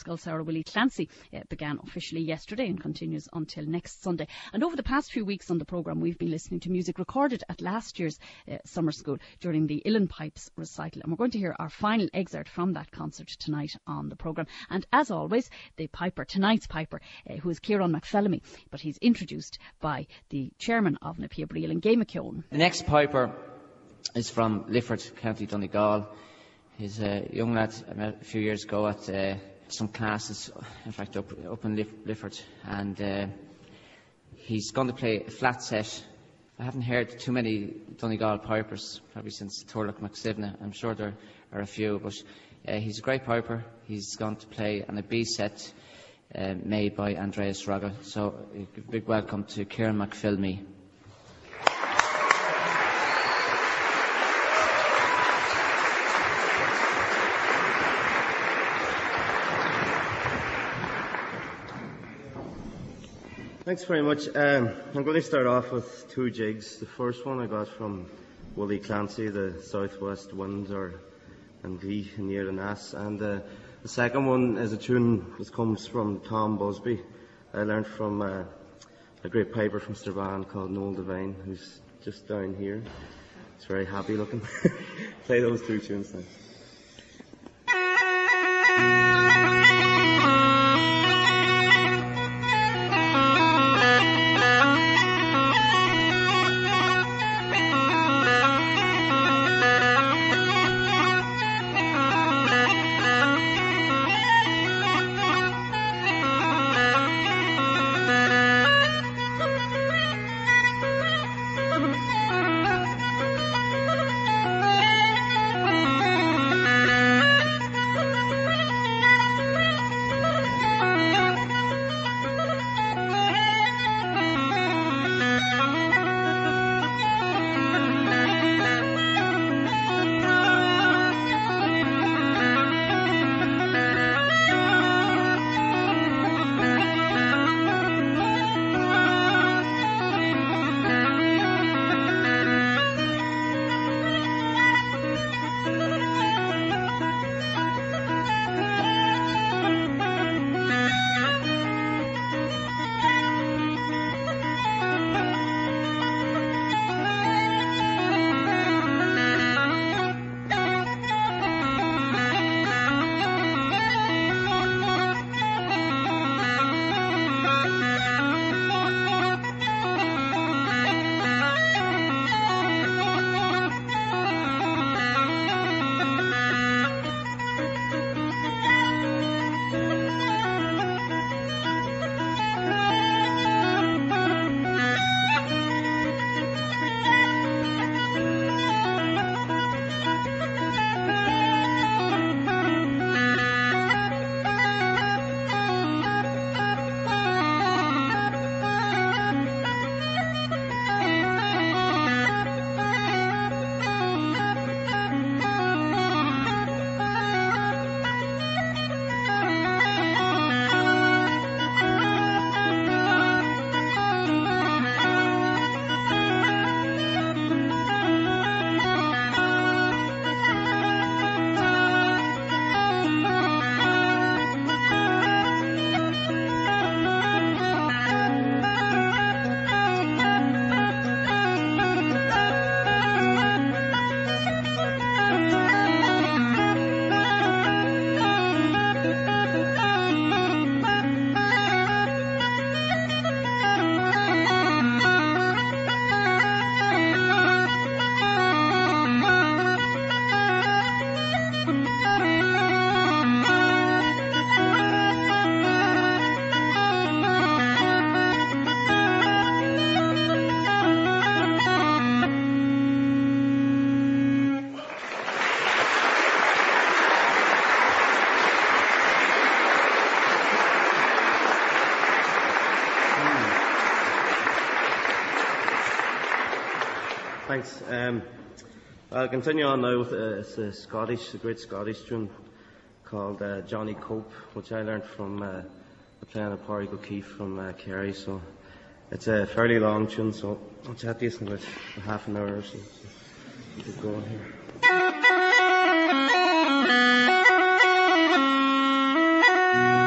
Scoilsara Willie Clancy began officially yesterday and continues until next Sunday. And over the past few weeks on the programme, we've been listening to music recorded at last year's summer school during the Uilleann Pipes recital. And we're going to hear our final excerpt from that concert tonight on the programme. And as always, the piper, tonight's piper, who is Kieran McPhellamy, but he's introduced by the chairman of Na Pia Briel and Gay McKeown. The next piper is from Lifford, County Donegal. He's a young lad I met a few years ago at some classes, in fact up in Lifford, and he's going to play a flat set. I haven't heard too many Donegal pipers, probably since Turlough McSivna. I'm sure there are a few, but he's a great piper. He's going to play on a B set made by Andreas Raga. So a big welcome to Kieran McPhellamy. Thanks very much. I'm going to start off with two jigs. The first one I got from Willie Clancy, the Southwest Winds, and Glee in Near the Nass. And the second one is a tune that comes from Tom Busby. I learned from a great piper from Strabane called Noel Devine, who's just down here. He's very happy looking. Play those two tunes now. Thanks. I'll continue on now with a great Scottish tune called Johnny Cope, which I learned from playing a Pádraig O'Keefe from Kerry. So it's a fairly long tune, so I'll chat to you in about half an hour or so. Keep going here.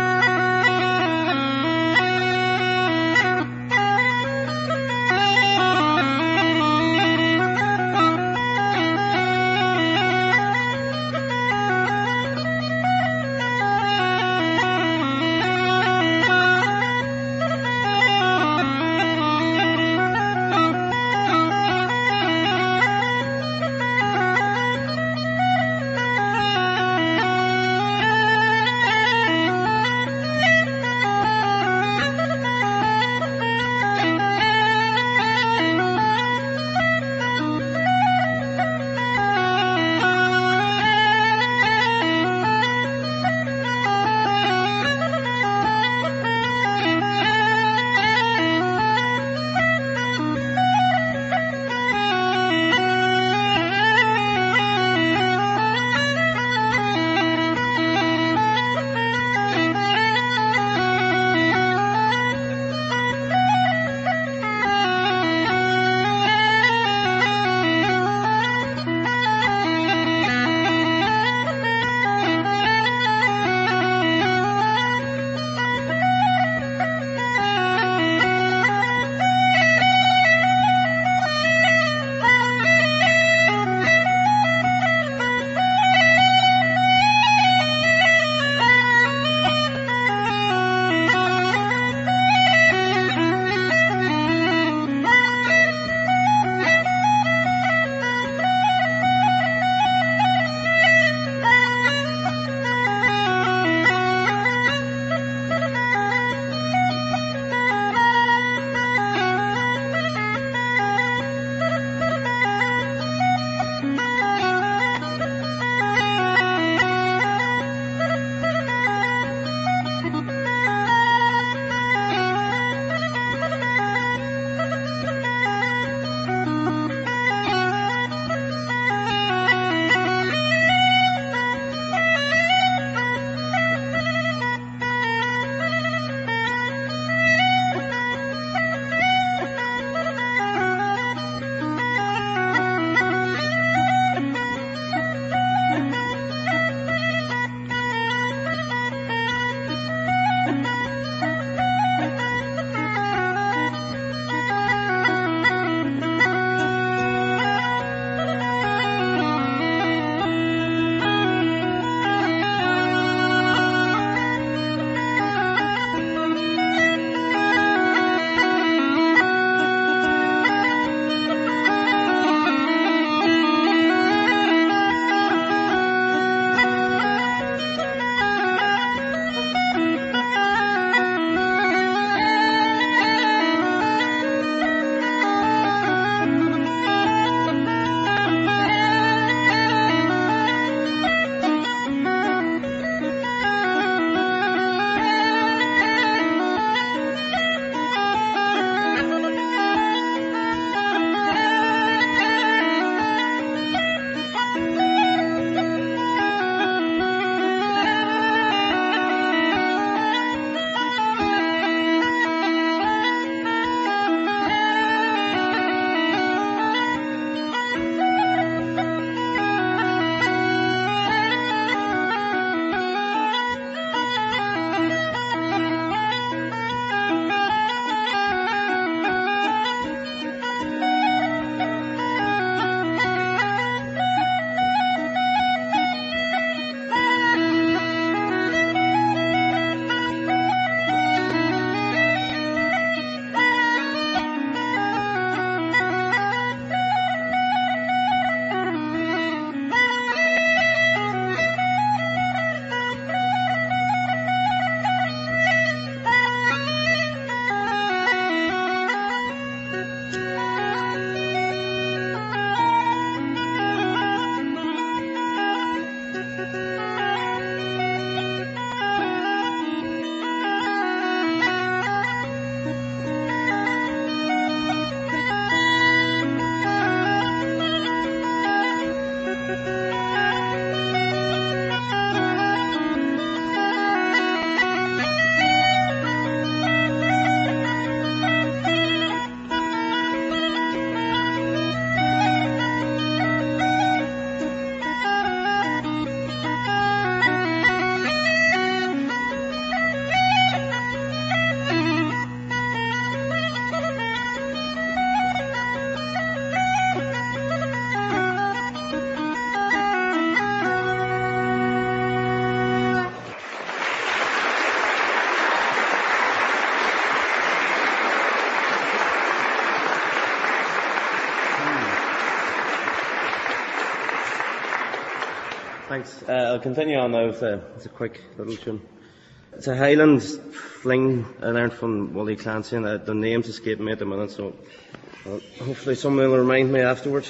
Thanks. I'll continue on now with it's a quick little tune. It's a Highland fling I learned from Wally Clancy, and the names escape me at the minute, so hopefully someone will remind me afterwards.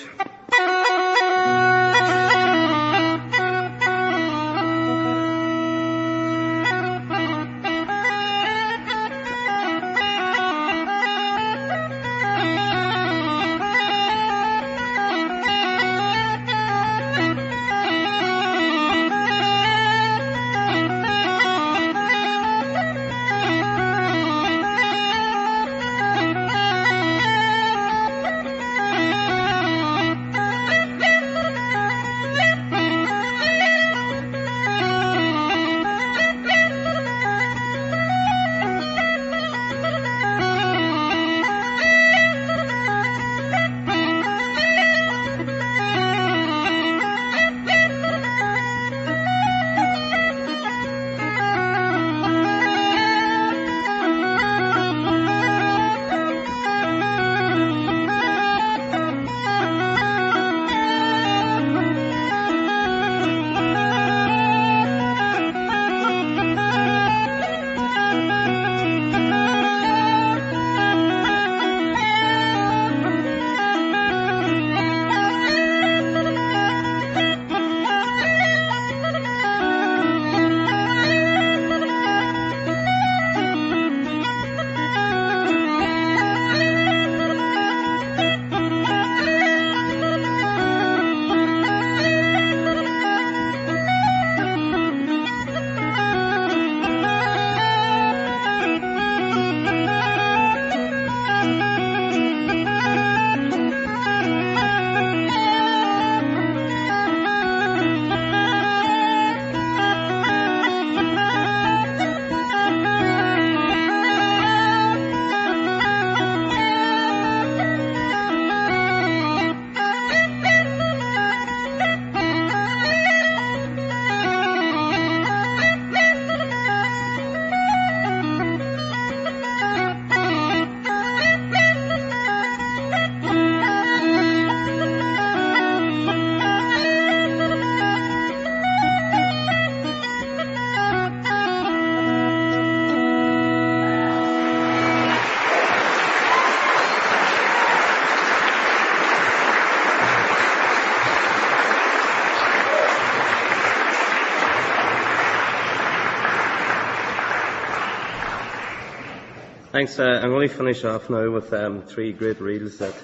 Thanks. I'm going to finish off now with three great reels that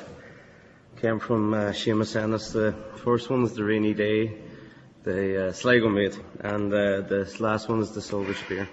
came from Seamus Ennis. The first one is The Rainy Day, the Sligo Mate, and the last one is The Silver Spear.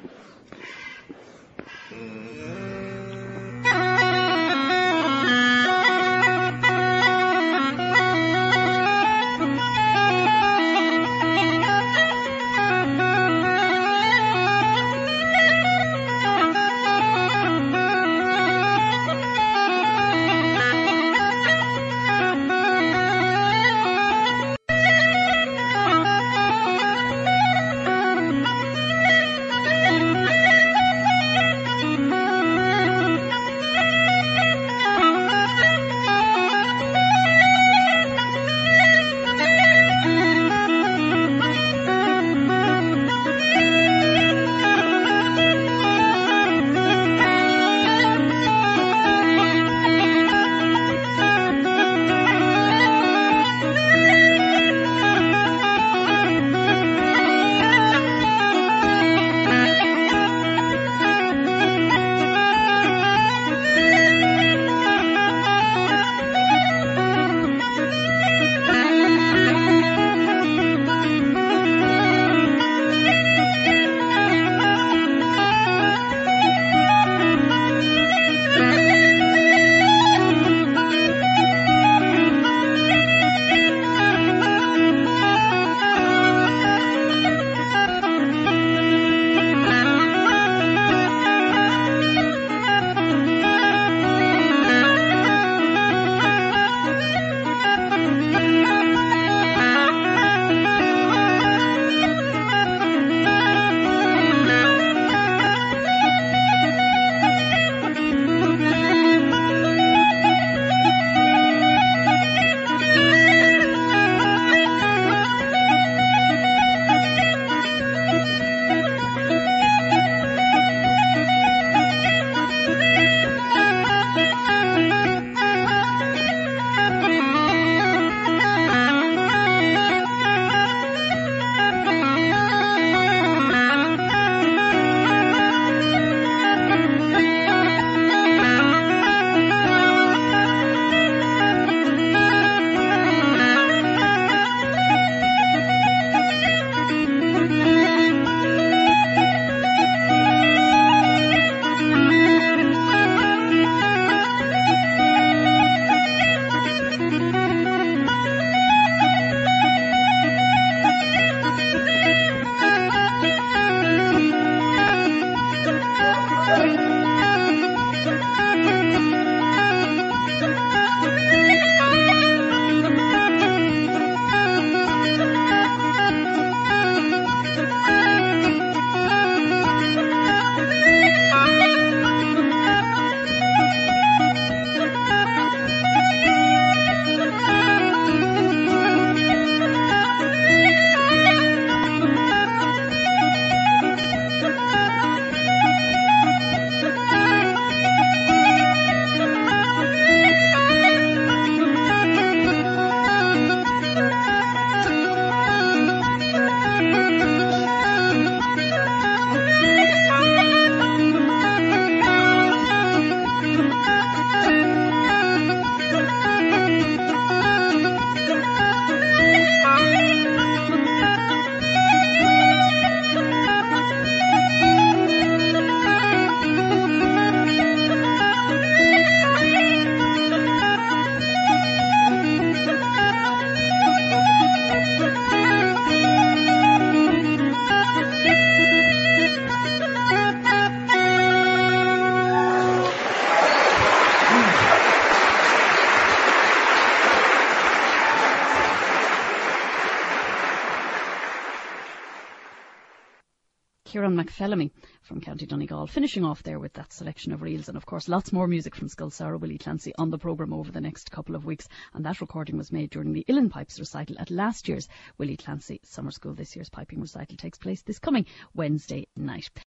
McPhellamy from County Donegal, finishing off there with that selection of reels. And of course, lots more music from Sculsara Willie Clancy on the programme over the next couple of weeks. And that recording was made during the Uilleann Pipes recital at last year's Willie Clancy Summer School. This year's piping recital takes place this coming Wednesday night.